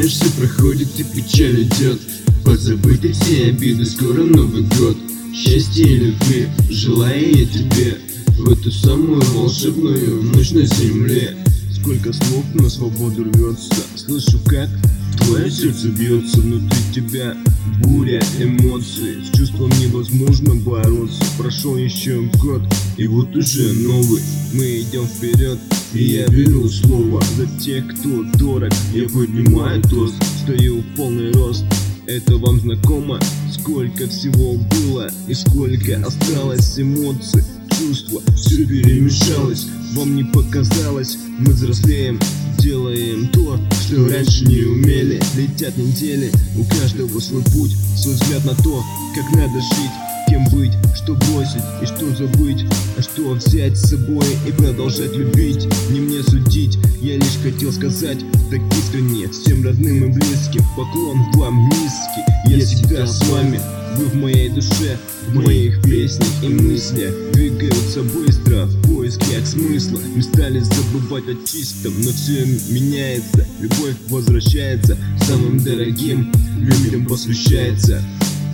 знаешь, все проходит и печаль идет. Позабыты все обиды, скоро Новый год. Счастья и любви желаю я тебе в эту самую волшебную ночь на земле. Сколько слов на свободу рвется, слышу, как твое сердце бьется внутри тебя. Буря эмоций, с чувством невозможно бороться. Прошел еще год, и вот уже новый. Мы идем вперед, и я беру слово за тех, кто дорог. Я поднимаю тост, стою в полный рост. Это вам знакомо? Сколько всего было и сколько осталось эмоций, чувства, все перемешалось. Вам не показалось, мы взрослеем, делаем то, что раньше не умели. Летят недели, у каждого свой путь, свой взгляд на то, как надо жить. Кем быть, что бросить и что забыть, а что взять с собой и продолжать любить. Не мне судить, я лишь хотел сказать так искренне всем родным и близким: поклон вам низкий, я всегда с вами. Вы в моей душе, в моих песнях и мыслях двигаются быстро в поисках смысла. Мы стали забывать о чистом, но все меняется. Любовь возвращается, самым дорогим людям посвящается.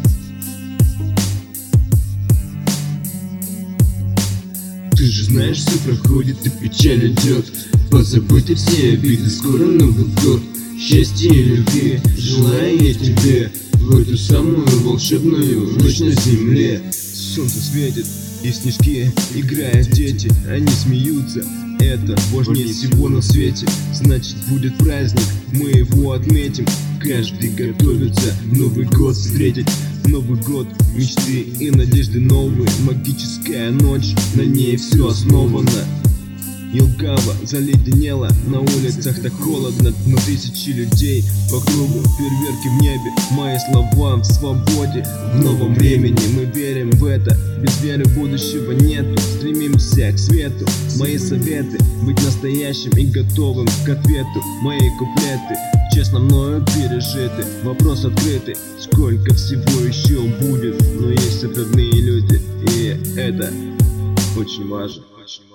Ты же знаешь, все проходит и печаль идет. Позабыты все обиды, скоро Новый год. Счастья и любви желаю я тебе в эту самую волшебную ночь на земле. Солнце светит и снежки играют дети, они смеются. Это важнее всего на свете. Значит, будет праздник, мы его отметим. Каждый готовится Новый год встретить. Новый год, мечты и надежды новые. Магическая ночь, на ней все основано. Елгава заледенела, на улицах так холодно, но тысячи людей по кругу, фейерверки в небе. Мои слова в свободе, в новом времени мы верим в это. Без веры будущего нету, стремимся к свету. Мои советы — быть настоящим и готовым к ответу. Мои куплеты честно мною пережиты, вопрос открытый: сколько всего еще будет. Но есть родные люди, и это очень важно.